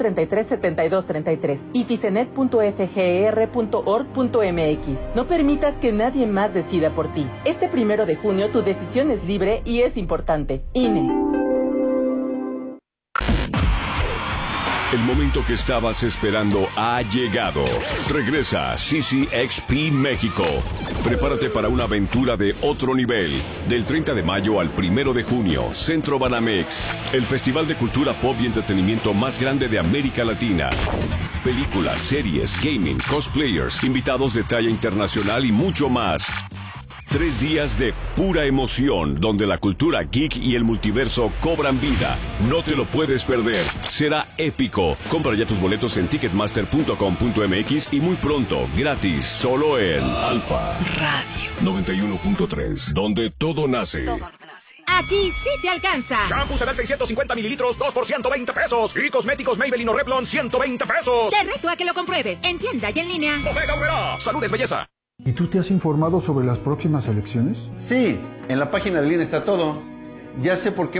337233 y ficenet.fger.org.mx. No permitas que nadie más decida por ti. Este 1 de junio tu decisión es libre y es importante. INE. El momento que estabas esperando ha llegado. Regresa CCXP México. Prepárate para una aventura de otro nivel. Del 30 de mayo al 1 de junio, Centro Banamex. El festival de cultura pop y entretenimiento más grande de América Latina. Películas, series, gaming, cosplayers, invitados de talla internacional y mucho más. 3 días de pura emoción, donde la cultura geek y el multiverso cobran vida. No te lo puedes perder. Será épico. Compra ya tus boletos en ticketmaster.com.mx y muy pronto, gratis, solo en Alfa Radio 91.3, donde todo nace. Aquí sí te alcanza. Shampoo Sedal 650 mililitros, 2 por 120 pesos. Y cosméticos Maybelline o Revlon, 120 pesos. Te reto a que lo compruebes en tienda y en línea. Bodega Aurrerá. Salud es belleza. ¿Y tú te has informado sobre las próximas elecciones? Sí, en la página del INE está todo. Ya sé por qué